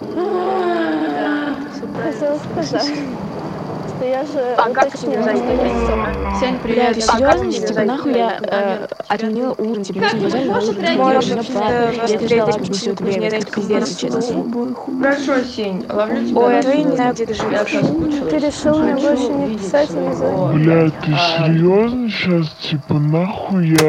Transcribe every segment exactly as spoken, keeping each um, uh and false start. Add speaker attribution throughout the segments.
Speaker 1: Хотела сказать, что я же
Speaker 2: А как тебе
Speaker 1: уточнила, что я
Speaker 3: Сень, привет.
Speaker 4: Ты серьезно? Типа нахуй я э, отменила ужин, типа мы сегодня на ужин,
Speaker 2: Можно
Speaker 4: я
Speaker 2: вообще-то
Speaker 4: ждала
Speaker 2: встретить
Speaker 4: как бы все это время, это пиздец, честно.
Speaker 3: Хорошо, Сень, ловлю тебя.
Speaker 2: Ой,
Speaker 3: на
Speaker 2: а то я не
Speaker 3: слове.
Speaker 2: знаю, где ты
Speaker 3: Я
Speaker 2: живешь.
Speaker 3: соскучилась.
Speaker 1: Ты решил мне
Speaker 3: Хочу
Speaker 1: больше не
Speaker 3: видеть
Speaker 1: писать и не
Speaker 3: своего,
Speaker 1: звонить?
Speaker 5: Блядь, ты
Speaker 3: а,
Speaker 5: серьезно сейчас? Типа нахуй я...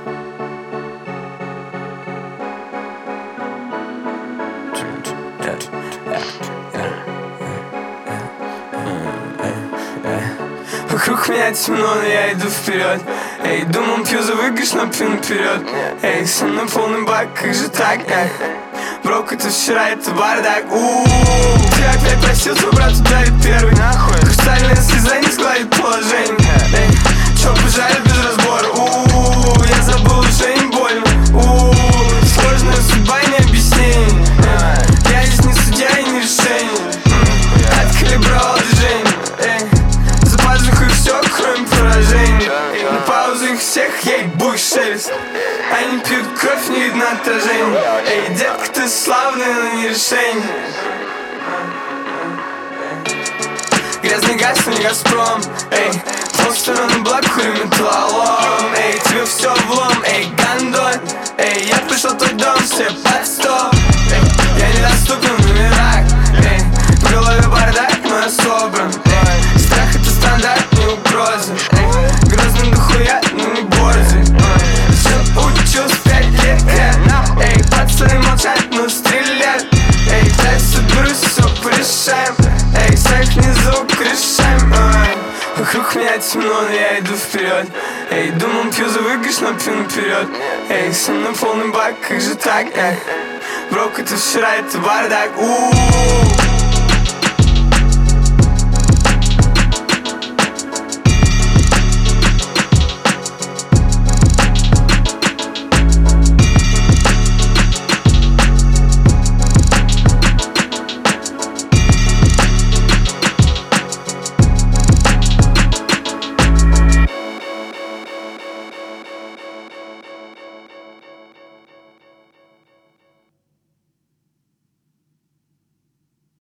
Speaker 6: Вокруг меня темно, но я иду вперед. Эй, думал, пью за выигрыш, но пью наперед. Эй, со мной полный бак, как же так, эх? Брок, это вчера, это бардак. У-у-у. Ты опять просил, твой брат ударит первый. Нахуй. Хрустальная слеза не сгладит положение. Эй, чё пожали без разбора? У-у-у. Я забыл, уже не больно. У-у-у. Сложная судьба, не объяснение. Я здесь не судья и не решение. Откалибровал движение. Эй, за пазухой все, кроме поражения. На паузу их всех, ей буй шелест. Они пьют кровь, не видно отражения. Эй, детка, ты славная, но не решение. Грязный газ, но не Газпром. Эй, полстороны блок, хуй металлолом. Эй, тебе все влом, эй, гандон. Эй, я пришел в твой дом, все под стол. Эй, я недоступен в номерах. Эй, в голове бардак, но я собран. Эй, страх это стандарт, не угроза. Эй, грозный дохуя, но не борзый. Все учусь пять лет, эй, пацаны молчат, но стрелят. Эй, дай соберусь, все порешаем. Эй, всех внизу крышаем. Вокруг меня темно, но я иду вперед. Эй, думал, пью за выигрыш, но пью наперед. Эй, со мной полный бак, как же так, эх? Брок, это вчера, это бардак. У-у-у.